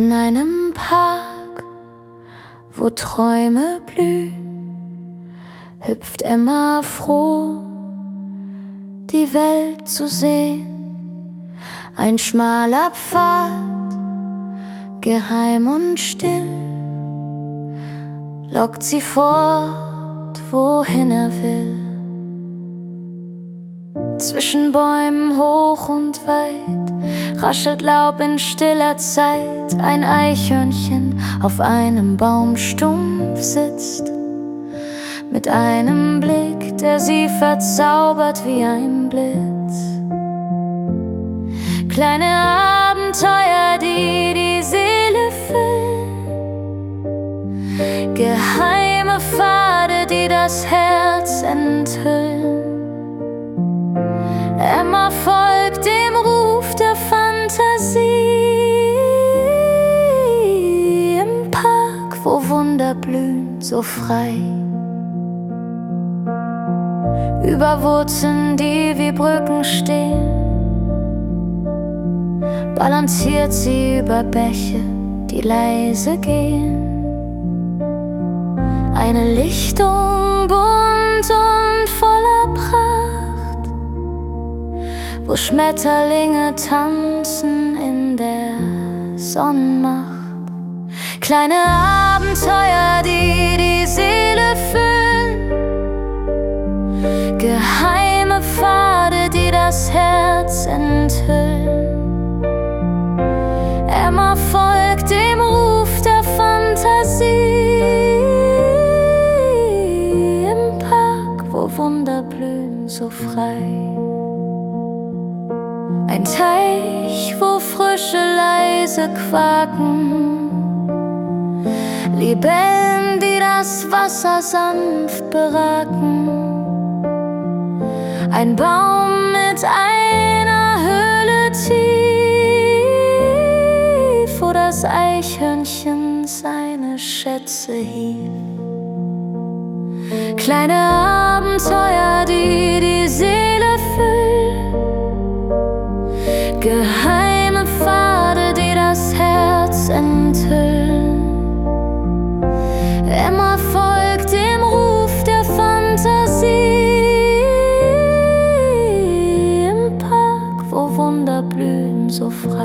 In einem Park, wo Träume blühen, hüpft Emma froh, die Welt zu sehen. Ein schmaler Pfad, geheim und still, lockt sie fort, wohin er will. Zwischen Bäumen hoch und weit raschelt Laub in stiller Zeit. Ein Eichhörnchen auf einem Baumstumpf sitzt, mit einem Blick, der sie verzaubert wie ein Blitz. Kleine Abenteuer, die die Seele füllen, geheime Pfade, die das Herz enthüllen. Emma folgt dem Ruf der Fantasie, im Park, wo Wunder blühen, so frei. Über Wurzeln, die wie Brücken stehen, balanciert sie über Bäche, die leise gehen. Eine Lichtung bunt und voller Pracht, wo Schmetterlinge tanzen in der Sonnenmacht. Kleine Abenteuer, die die Seele füllen, geheime Pfade, die das Herz enthüllen. Emma folgt dem Ruf der Fantasie, im Park, wo Wunder blühen, so frei. Ein Teich, wo Frösche leise quaken, Libellen, die das Wasser sanft beraken. Ein Baum mit einer Höhle tief, wo das Eichhörnchen seine Schätze hielt. Kleine Abenteuer, die die Seele füllen, geheime Pfade, die das Herz enthüllen. Emma folgt dem Ruf der Fantasie, im Park, wo Wunder blühen, so frei.